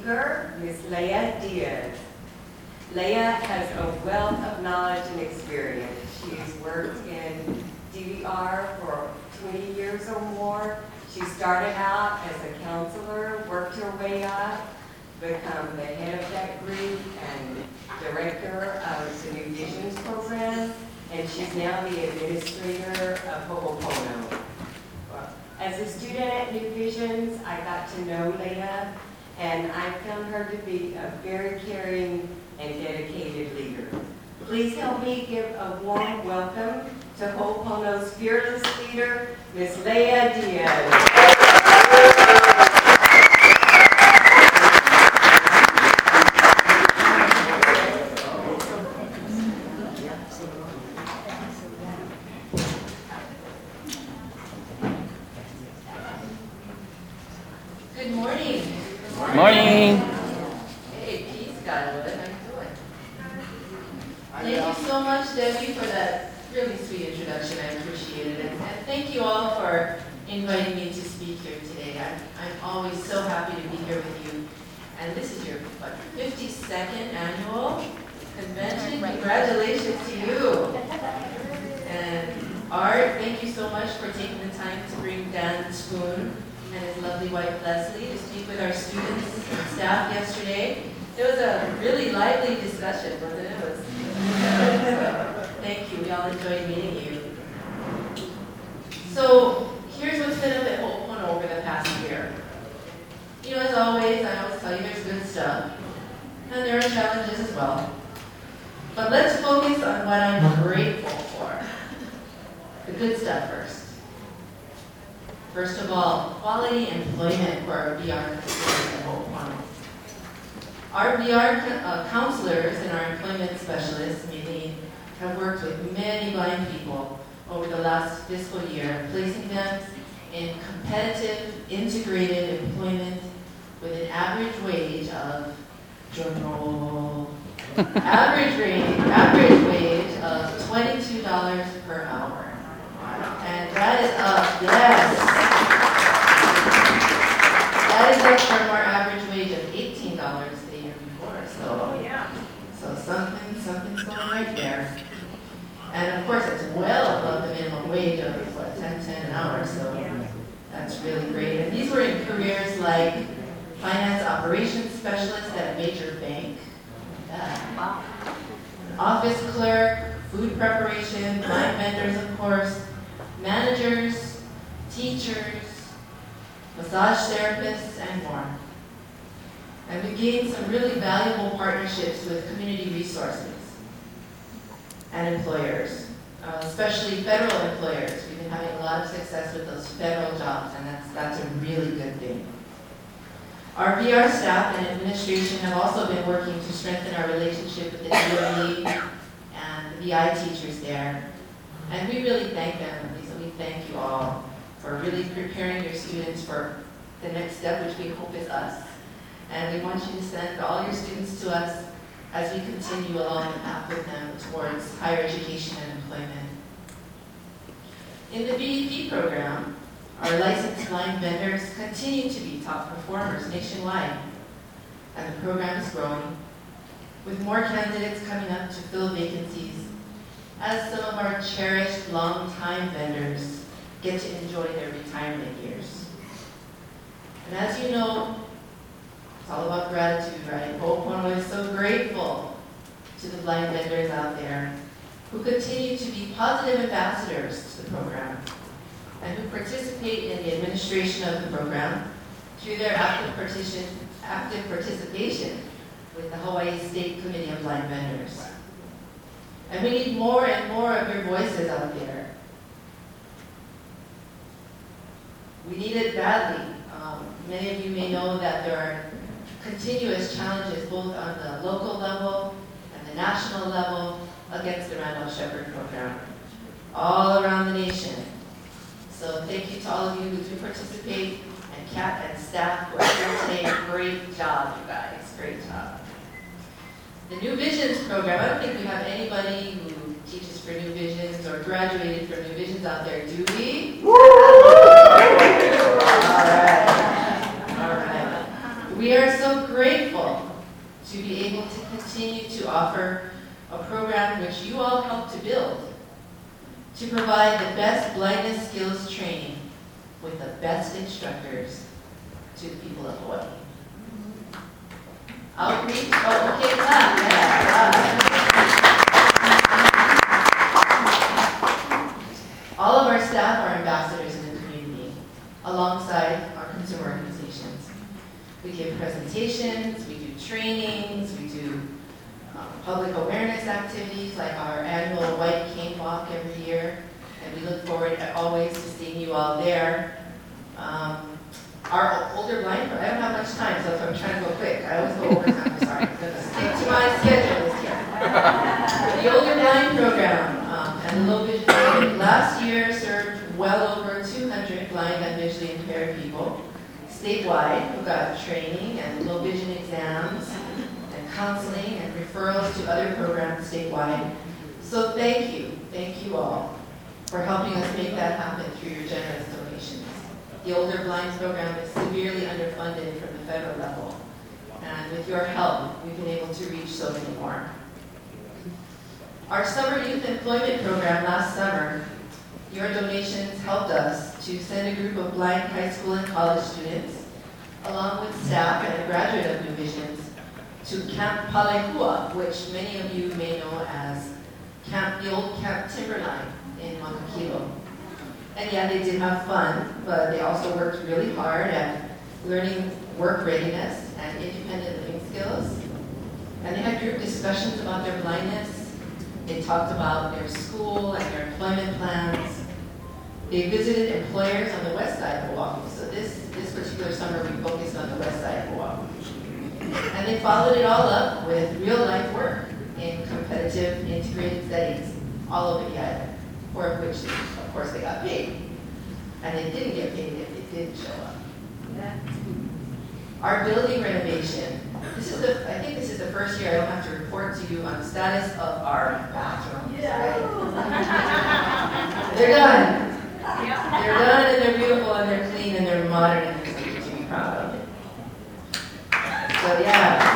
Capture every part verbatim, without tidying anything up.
speaker, Miz Leah Diaz. Leah has a wealth of knowledge and experience. She has worked in D V R for twenty years or more. She started out as a counselor, worked her way up, become the head of that group and director of the New Visions program, and she's now the administrator of Ho'opono. As a student at New Visions, I got to know Leah, and I found her to be a very caring and dedicated leader. Please help me give a warm welcome to Ho'opono's fearless leader, Miz Leah Diaz. Good morning. Good morning. Hey, peace, Godwood. How you doing? Thank you so much, Debbie, for that really sweet introduction. I appreciate it. And, and thank you all for inviting me to speak here today. I'm, I'm always so happy to be here with you. And this is your what, fifty-second annual convention. Congratulations to you. And Art, thank you so much for taking the time to bring Dan Spoon and his lovely wife Leslie to speak with our students and staff yesterday. It was a really lively discussion, wasn't it? It was, so, thank you. We all enjoyed meeting you. So here's what's been up at Ho'opono over the past year. You know, as always, I always tell you there's good stuff, and there are challenges as well. But let's focus on what I'm grateful for. The good stuff first. First of all, quality employment for our V R counselors at Ho'opono. Our V R uh, counselors and our employment specialists, Mili, have worked with many blind people over the last fiscal year, placing them in competitive, integrated employment with an average wage of, drum roll, average rate, average wage of twenty-two dollars per hour. And that is up, yes. That is up from our average wage of eighteen dollars the year before. So, Oh, yeah. so something, something's going right there. And of course, it's well above the minimum wage of what, ten ten an hour. So that's really great. And these were in careers like finance operations specialist at a major bank. Yeah. Wow. Office clerk, food preparation, blind vendors, of course, managers, teachers, massage therapists, and more. And we gained some really valuable partnerships with community resources and employers, uh, especially federal employers. We've been having a lot of success with those federal jobs, and that's, that's a really good thing. Our V R staff and administration have also been working to strengthen our relationship with the D O E and the V I teachers there. And we really thank them. So we thank you all for really preparing your students for the next step, which we hope is us. And we want you to send all your students to us as we continue along the path with them towards higher education and employment. In the V E P program, our licensed blind vendors continue to be top performers nationwide, and the program is growing, with more candidates coming up to fill vacancies as some of our cherished long-time vendors get to enjoy their retirement years. And as you know, it's all about gratitude, right? Ho'opono is so grateful to the blind vendors out there who continue to be positive ambassadors to the program and who participate in the administration of the program through their active, partition, active participation with the Hawaii State Committee of Blind Vendors. And we need more and more of your voices out there. We need it badly. Um, many of you may know that there are continuous challenges both on the local level and the national level against the Randolph-Sheppard program, all around the nation. So thank you to all of you who do participate, and Kat and staff who are here today. Great job, you guys. Great job. The New Visions program, I don't think we have anybody who teaches for New Visions or graduated from New Visions out there, do we? All right. All right. We are so grateful which you all helped to build, to provide the best blindness skills training with the best instructors to the people of Hawaii. Outreach, oh, okay, clap, yeah, clap. All of our staff are ambassadors in the community, alongside our consumer organizations. We give presentations, we do trainings, we do um, public awareness activities like our annual White Cane Walk every year, and we look forward always to seeing you all there. Um, Our older blind, I don't have much time, so if I'm trying to go quick, I always go over time, I'm sorry. I'm going to stick to my schedule this year. The older blind program um, and the low vision program last year served well over two hundred blind and visually impaired people statewide who got training and low vision exams and counseling and referrals to other programs statewide. So thank you, thank you all for helping us make that happen through your generous donations. The Older Blinds program is severely underfunded from the federal level, and with your help, we've been able to reach so many more. Our summer youth employment program last summer, your donations helped us to send a group of blind high school and college students, along with staff and a graduate of New Visions, to Camp Palehua, which many of you may know as Camp, the old Camp Timberline in Makakilo. And yeah, they did have fun, but they also worked really hard at learning work readiness and independent living skills. And they had group discussions about their blindness. They talked about their school and their employment plans. They visited employers on the west side of Oahu. So this, this particular summer, we focused on the west side of Oahu. And they followed it all up with real life work in competitive integrated settings all over the island, for which, of course, they got paid. And they didn't get paid if they didn't show up. Yeah. Our building renovation. This is the, I think this is the first year I don't have to report to you on the status of our bathrooms. Yeah. They're done. Yeah. They're done and they're beautiful and they're clean and they're modern and there's something to be proud of. So yeah.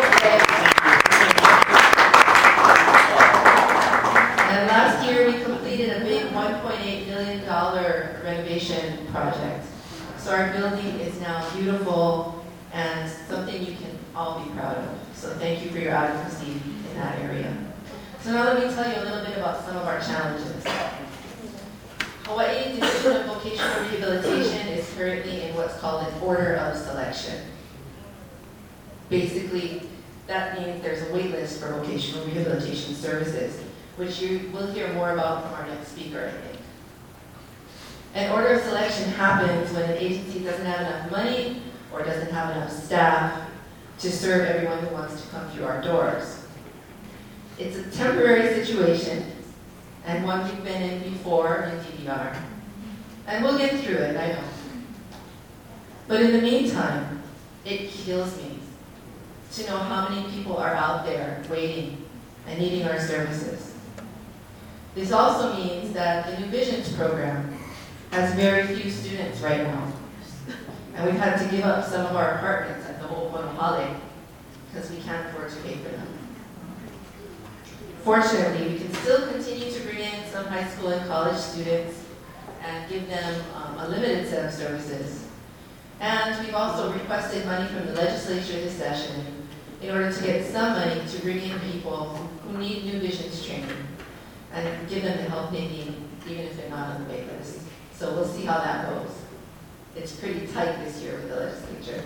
And last year we completed a big one point eight million dollars renovation project. So our building is now beautiful and something you can all be proud of. So thank you for your advocacy in that area. So now let me tell you a little bit about some of our challenges. Hawaii Division of Vocational Rehabilitation is currently in what's called an order of selection. Basically, that means there's a wait list for vocational rehabilitation services, which you will hear more about from our next speaker, I think. An order of selection happens when an agency doesn't have enough money or doesn't have enough staff to serve everyone who wants to come through our doors. It's a temporary situation, and one we've been in before in D V R. And we'll get through it, I know. But in the meantime, it kills me to know how many people are out there waiting and needing our services. This also means that the New Visions program has very few students right now. And we've had to give up some of our apartments at the Ho'oponopono because we can't afford to pay for them. Fortunately, we can still continue to bring in some high school and college students and give them um, a limited set of services. And we've also requested money from the legislature this session in order to get some money to bring in people who need New Visions training and give them the help they need, even if they're not on the wait list. So we'll see how that goes. It's pretty tight this year with the legislature.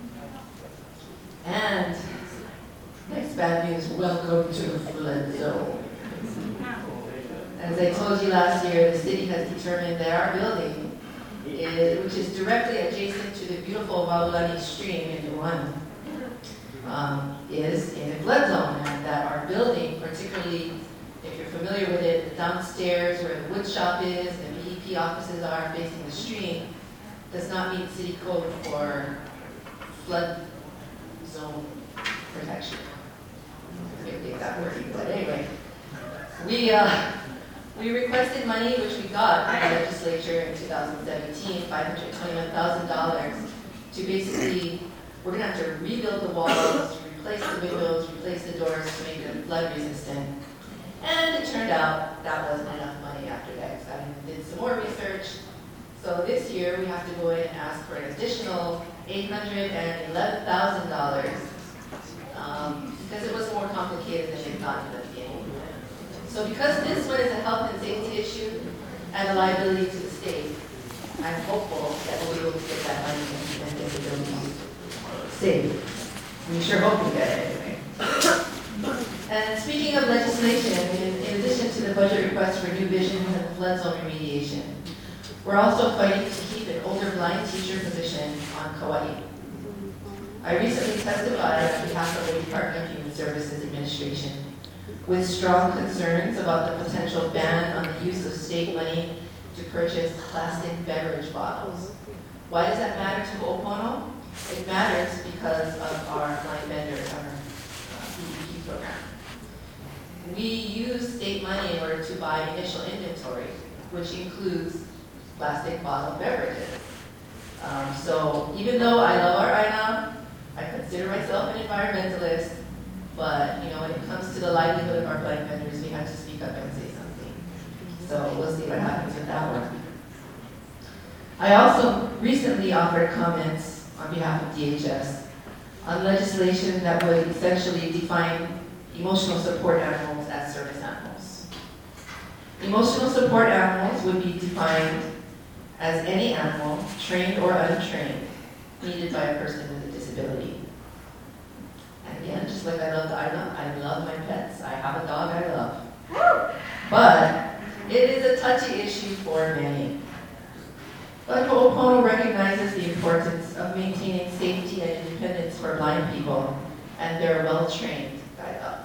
And next bad news, welcome to the flood zone. As I told you last year, the city has determined that our building, is, which is directly adjacent to the beautiful Waulani stream in Nuuanu, um, is in a flood zone, and that our building, particularly if you're familiar with it, downstairs where the wood shop is, and the B E P offices are facing the stream, does not meet city code for flood zone protection. I can't think that word, but anyway. We, uh, we requested money, which we got from the legislature in two thousand seventeen, five hundred twenty-one thousand dollars, to basically, we're going to have to rebuild the walls, replace the windows, replace the doors to make them flood resistant. And it turned out that wasn't enough money after that. So I did some more research. So this year we have to go in and ask for an additional eight hundred eleven thousand dollars um, because it was more complicated than they thought in the beginning. So because this one is a health and safety issue and a liability to the state, I'm hopeful that we'll be able to get that money and get the building saved. We sure hope we get it anyway. And speaking of legislation, in, in addition to the budget request for New Vision and the flood zone remediation, we're also fighting to keep an older blind teacher position on Kauai. I recently testified on behalf of the Department of Human Services Administration with strong concerns about the potential ban on the use of state money to purchase plastic beverage bottles. Why does that matter to Ho'opono? It matters because of our blind vendors, our uh, B E P program. We use state money in order to buy initial inventory, which includes plastic bottled beverages. Um, so even though I love our I N A M, I consider myself an environmentalist, but you know, when it comes to the livelihood of our blind vendors, we have to speak up and say something. So we'll see what happens with that one. I also recently offered comments on behalf of D H S on legislation that would essentially define emotional support animals as service animals. Emotional support animals would be defined as any animal, trained or untrained, needed by a person with a disability. And again, just like I love the I N A, I love my pets. I have a dog I love. But it is a touchy issue for many. But Ho'opono recognizes the importance of maintaining safety and independence for blind people and their well-trained guide dogs.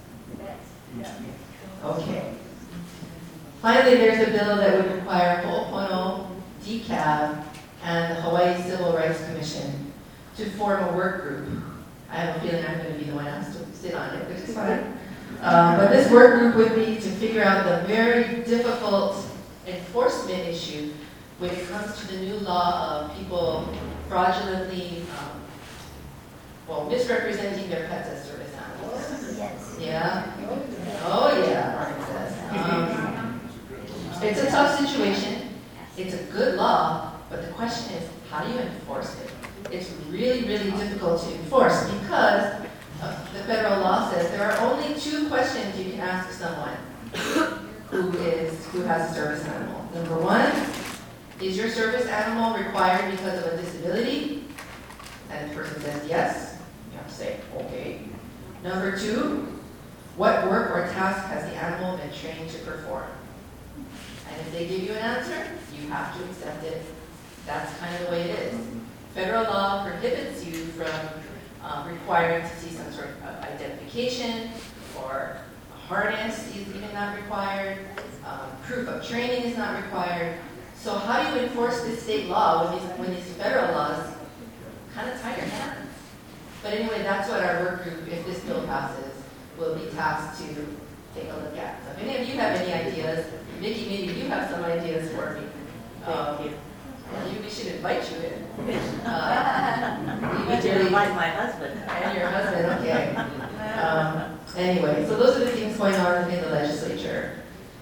Okay. Finally, there's a bill that would require Ho'opono, D C A B, and the Hawaii Civil Rights Commission to form a work group. I have a feeling I'm going to be the one asked to sit on it, which is fine. Um, but this work group would be to figure out the very difficult enforcement issue when it comes to the new law of people fraudulently, um, well, misrepresenting their pets as service animals. Yes. Yeah? Oh, yeah, Martin says. Um, it's a tough situation. It's a good law, but the question is, how do you enforce it? It's really, really difficult to enforce because uh, the federal law says there are only two questions you can ask someone who is who has a service animal. Number one, is your service animal required because of a disability? And the person says yes. You have to say, okay. Number two, what work or task has the animal been trained to perform? And if they give you an answer, you have to accept it. That's kind of the way it is. Federal law prohibits you from um, requiring to see some sort of identification, or a harness is even not required. Um, proof of training is not required. So how do you enforce this state law when these, when these federal laws kind of tie your hands? But anyway, that's what our work group, if this bill passes, will be tasked to take a look at. So if any of you have any ideas, Vicki, maybe you have some ideas for me. Um, maybe we should invite you in. Uh, We should invite my husband. And your husband, okay. Um, anyway, so those are the things going on in the legislature.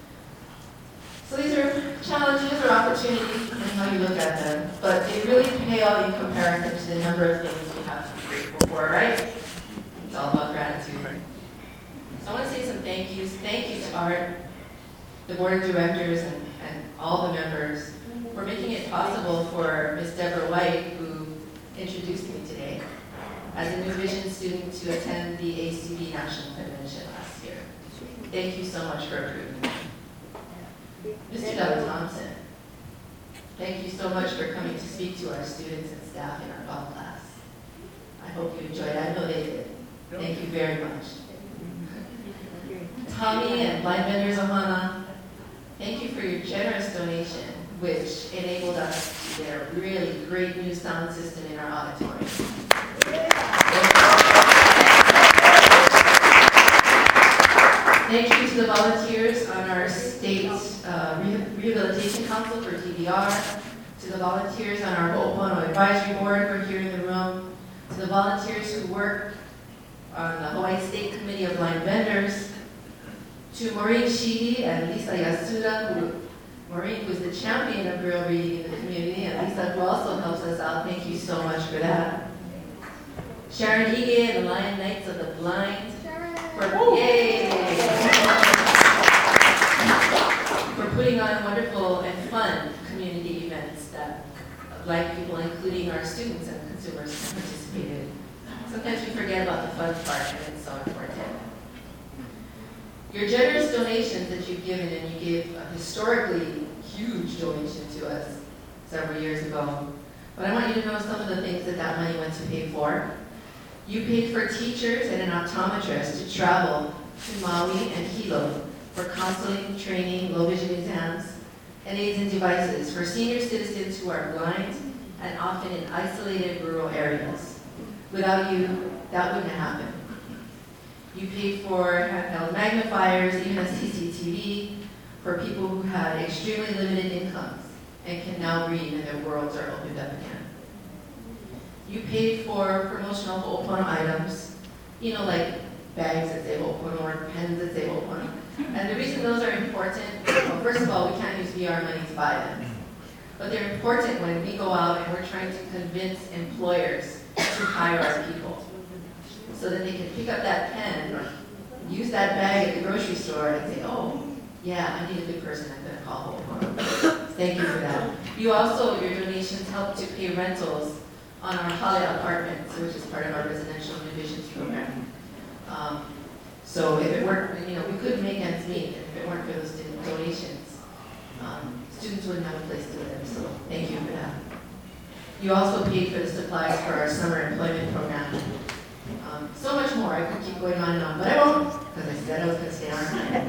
So these are challenges or opportunities, depending how you look at them, but they really pale in comparison to the number of things we have to be grateful for, right? It's all about gratitude. So I want to say some thank yous. Thank you to Art, the board of directors, and, and all the members for making it possible for Miz Deborah White, who introduced me today, as a New Vision student to attend the A C B National Convention last year. Thank you so much for approving me. Mister Doug Thompson, thank you so much for coming to speak to our students and staff in our fall class. I hope you enjoyed it. I know they did. Thank you very much. Tommy and Blind Vendors Ohana, thank you for your generous donation, which enabled us to get a really great new sound system in our auditorium. Thank you to the volunteers on our state uh, rehabilitation council for T B R, to the volunteers on our Ho'opono advisory board who are here in the room, to the volunteers who work on the Hawaii State Committee of Blind Vendors, To Maureen Sheedy and Lisa Yasuda, who, Maureen was the champion of girl reading in the community, and Lisa who also helps us out. Thank you so much for that. Sharon Ige and the Lion Knights of the Blind. For, yay! For putting on wonderful and fun community events that Blind people, including our students and consumers, participated. Sometimes we forget about the fun part, and it's so important. Your generous donations that you've given, and you gave a historically huge donation to us several years ago. But I want you to know some of the things that that money went to pay for. You paid for teachers and an optometrist to travel to Maui and Hilo for counseling, training, low vision exams, and aids and devices for senior citizens who are blind and often in isolated rural areas. Without you, that wouldn't have happened. You paid for handheld magnifiers, even a C C T V, for people who had extremely limited incomes and can now read and their worlds are opened up again. You paid for promotional Ho'opono items, you know, like bags that say Ho'opono or pens that say Ho'opono. And the reason those are important, well, first of all, we can't use V R money to buy them. But they're important when we go out and we're trying to convince employers to hire our people, so that they can pick up that pen or use that bag at the grocery store and say, oh, yeah, I need a good person, I'm gonna call Ho'opono. Thank you for that. You also, your donations help to pay rentals on our Hale apartments, which is part of our residential divisions program. Um, so if it weren't, you know, we couldn't make ends meet if it weren't for those donations. Um, students wouldn't have a place to live, so thank you for that. You also paid for the supplies for our summer employment program. Um, so much more, I could keep going on and on, but I won't, because I said I was going to stay on.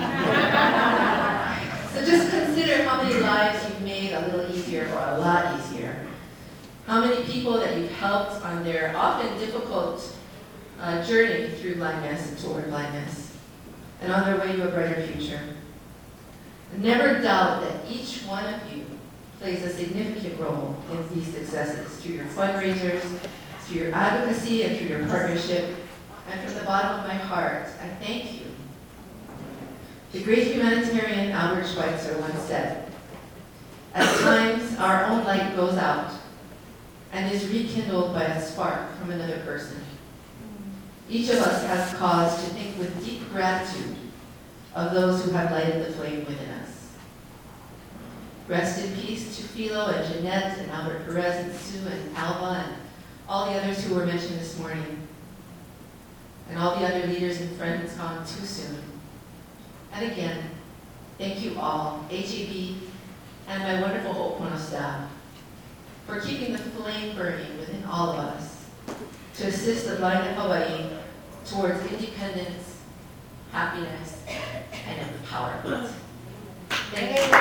So just consider how many lives you've made a little easier or a lot easier. How many people that you've helped on their often difficult uh, journey through blindness and toward blindness, and on their way to a brighter future. Never doubt that each one of you plays a significant role in these successes through your fundraisers, through your advocacy, and through your partnership. And from the bottom of my heart, I thank you. The great humanitarian Albert Schweitzer once said, at times our own light goes out and is rekindled by a spark from another person. Each of us has cause to think with deep gratitude of those who have lighted the flame within us. Rest in peace to Philo and Jeanette and Albert Perez and Sue and Alba and all the others who were mentioned this morning, and all the other leaders and friends gone too soon. And again, thank you all, H E B and my wonderful Ho'opono staff, for keeping the flame burning within all of us to assist the blind of Hawaii towards independence, happiness, and empowerment. Thank you.